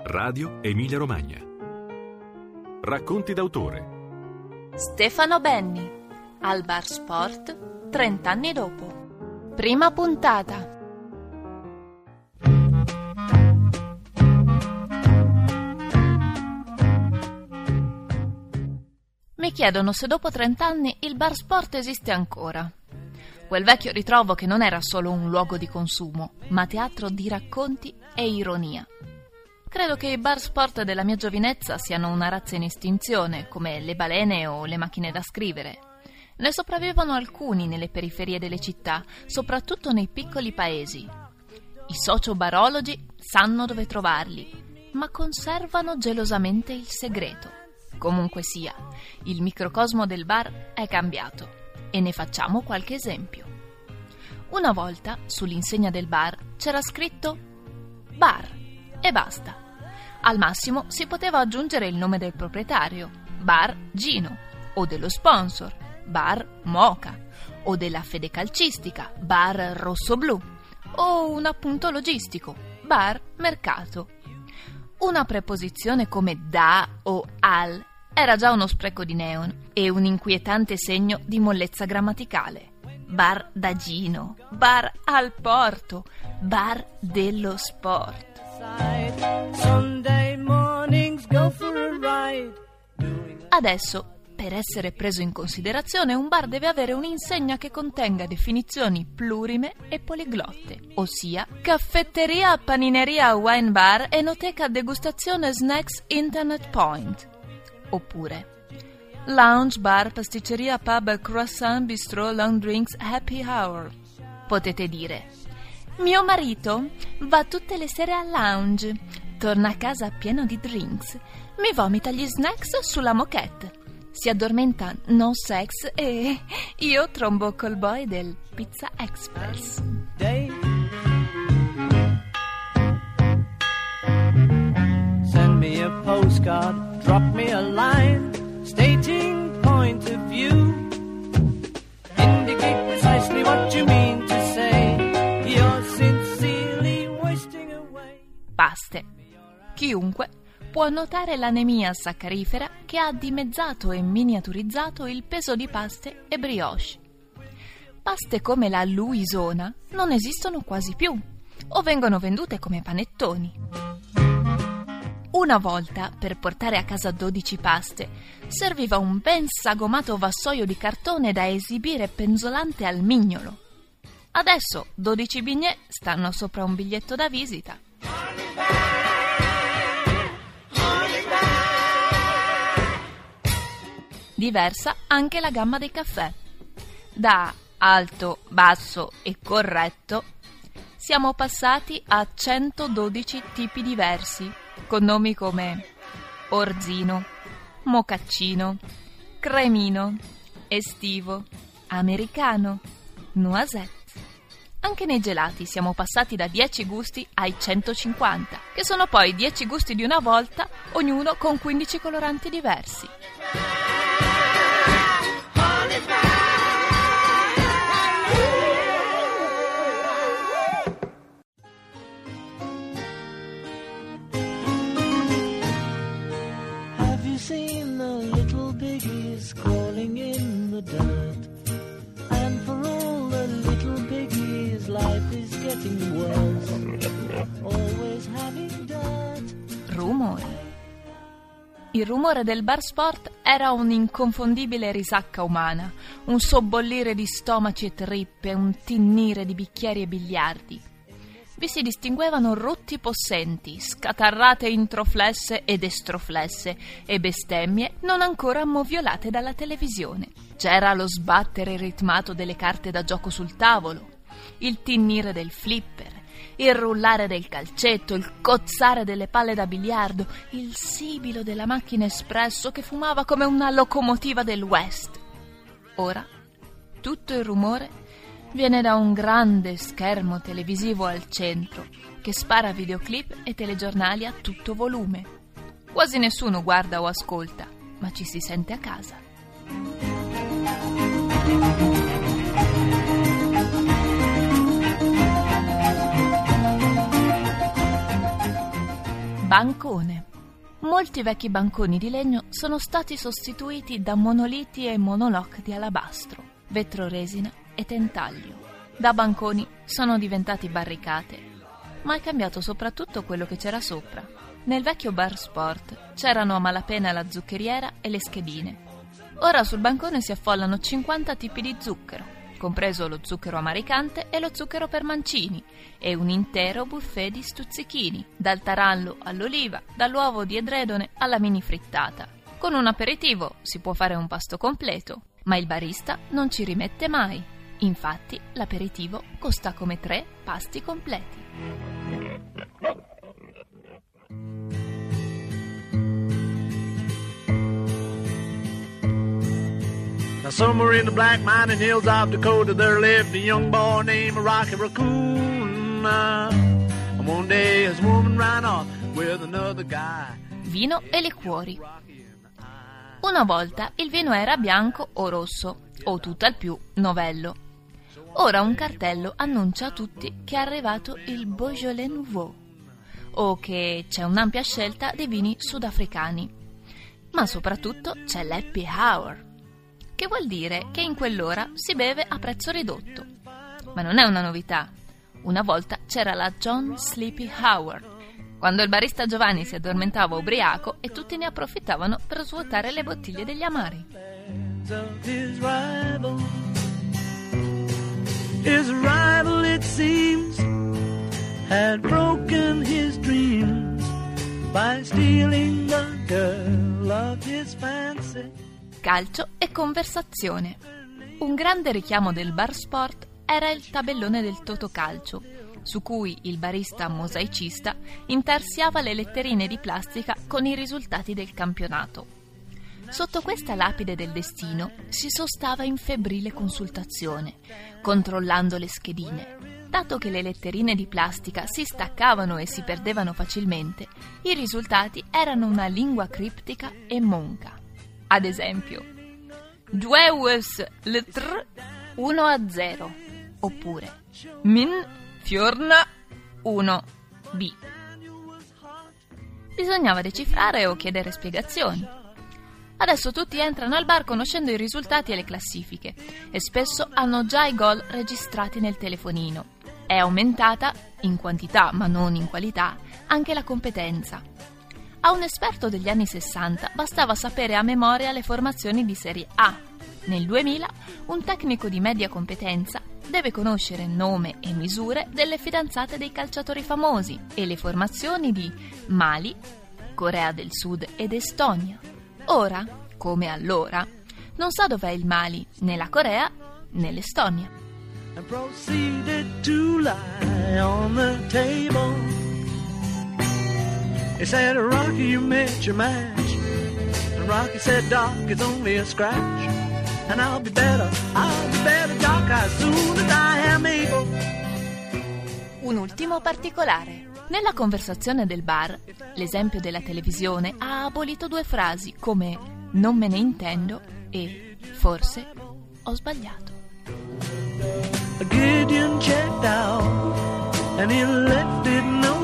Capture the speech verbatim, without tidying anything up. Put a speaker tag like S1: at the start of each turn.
S1: Radio Emilia Romagna. Racconti d'autore.
S2: Stefano Benni, al Bar Sport, trent'anni dopo. Prima puntata. Mi chiedono se dopo trent'anni il Bar Sport esiste ancora. Quel vecchio ritrovo che non era solo un luogo di consumo, ma teatro di racconti e ironia. Credo che i bar sport della mia giovinezza siano una razza in estinzione, come le balene o le macchine da scrivere. Ne sopravvivono alcuni nelle periferie delle città, soprattutto nei piccoli paesi. I sociobarologi sanno dove trovarli, ma conservano gelosamente il segreto. Comunque sia, il microcosmo del bar è cambiato e ne facciamo qualche esempio. Una volta, sull'insegna del bar, c'era scritto bar e basta. Al massimo si poteva aggiungere il nome del proprietario, Bar Gino, o dello sponsor, Bar Moca, o della fede calcistica, Bar Rossoblu, o un appunto logistico, Bar Mercato. Una preposizione come da o al era già uno spreco di neon e un inquietante segno di mollezza grammaticale. Bar da Gino, bar al porto, bar dello sport. Adesso, per essere preso in considerazione, un bar deve avere un'insegna che contenga definizioni plurime e poliglotte, ossia caffetteria, panineria, wine bar, enoteca, degustazione, snacks, internet point. Oppure lounge, bar, pasticceria, pub, croissant, bistrò, long drinks, happy hour. Potete dire: mio marito va tutte le sere al lounge, torna a casa pieno di drinks, mi vomita gli snacks sulla moquette, si addormenta no sex e io trombo col boy del Pizza Express.
S3: Send me a postcard, drop me a line, stating point of view. Indicate precisely what you mean to say. You're sincerely wasting away.
S2: Paste. Chiunque può notare l'anemia saccarifera che ha dimezzato e miniaturizzato il peso di paste e brioche. Paste come la Luisona non esistono quasi più o vengono vendute come panettoni. Una volta, per portare a casa dodici paste, serviva un ben sagomato vassoio di cartone da esibire penzolante al mignolo. Adesso dodici bignè stanno sopra un biglietto da visita. Diversa anche la gamma dei caffè. Da alto, basso e corretto siamo passati a centododici tipi diversi, con nomi come Orzino, Mocaccino, Cremino, Estivo, Americano, Noisette. Anche nei gelati siamo passati da dieci gusti ai centocinquanta, che sono poi dieci gusti di una volta, ognuno con quindici coloranti diversi.
S3: Have you seen the little piggies crawling in the dirt? And for all the little piggies, life is getting worse. Always having dirt.
S2: Rumori. Il rumore del bar sport era un'inconfondibile risacca umana, un sobbollire di stomaci e trippe, un tinnire di bicchieri e biliardi. Vi si distinguevano rutti possenti, scatarrate introflesse ed estroflesse e bestemmie non ancora moviolate dalla televisione. C'era lo sbattere ritmato delle carte da gioco sul tavolo, il tinnire del flipper, il rullare del calcetto, il cozzare delle palle da biliardo, il sibilo della macchina espresso che fumava come una locomotiva del West. Ora tutto il rumore viene da un grande schermo televisivo al centro che spara videoclip e telegiornali a tutto volume. Quasi nessuno guarda o ascolta, ma ci si sente a casa. Bancone. Molti vecchi banconi di legno sono stati sostituiti da monoliti e monoloc di alabastro, vetroresina e tentaglio. Da banconi sono diventati barricate, ma è cambiato soprattutto quello che c'era sopra. Nel vecchio bar sport c'erano a malapena la zuccheriera e le schedine. Ora sul bancone si affollano cinquanta tipi di zucchero, compreso lo zucchero amaricante e lo zucchero per mancini, e un intero buffet di stuzzichini, dal tarallo all'oliva, dall'uovo di edredone alla mini frittata. Con un aperitivo si può fare un pasto completo, ma il barista non ci rimette mai. Infatti l'aperitivo costa come tre pasti completi.
S4: Now somewhere in the black mining hills of Dakota there lived a young boy named Rocky Raccoon. Uh, and one day his woman ran off with another guy.
S2: Vino e liquori. Una volta il vino era bianco o rosso, o tutt'al più novello. Ora un cartello annuncia a tutti che è arrivato il Beaujolais Nouveau, o che c'è un'ampia scelta di vini sudafricani. Ma soprattutto c'è l'happy hour, che vuol dire che in quell'ora si beve a prezzo ridotto. Ma non è una novità. Una volta c'era la John Sleepy Hour, quando il barista Giovanni si addormentava ubriaco e tutti ne approfittavano per svuotare le bottiglie degli amari.
S3: His rival, his rival it seems, had broken his dreams by stealing the girl of his fancy.
S2: Calcio e conversazione. Un grande richiamo del bar sport era il tabellone del Totocalcio, su cui il barista mosaicista intarsiava le letterine di plastica con i risultati del campionato. Sotto questa lapide del destino si sostava in febbrile consultazione, controllando le schedine. Dato che le letterine di plastica si staccavano e si perdevano facilmente, i risultati erano una lingua criptica e monca. Ad esempio, Jueus Letr uno a zero, oppure Min Fiorna uno B. Bisognava decifrare o chiedere spiegazioni. Adesso tutti entrano al bar conoscendo i risultati e le classifiche e spesso hanno già i gol registrati nel telefonino. È aumentata, in quantità ma non in qualità, anche la competenza. A un esperto degli anni sessanta bastava sapere a memoria le formazioni di Serie A. Nel duemila un tecnico di media competenza deve conoscere nome e misure delle fidanzate dei calciatori famosi e le formazioni di Mali, Corea del Sud ed Estonia. Ora, come allora, non sa dov'è il Mali, né la Corea, né l'Estonia.
S3: And proceeded to lie on the table. He said, Rocky, you met your match. And Rocky said, Doc, it's only a scratch. And I'll be better, I'll be better, Doc, as soon as I am able.
S2: Un ultimo particolare. Nella conversazione del bar, l'esempio della televisione ha abolito due frasi come non me ne intendo e forse ho sbagliato.
S3: Gideon checked out and he left it no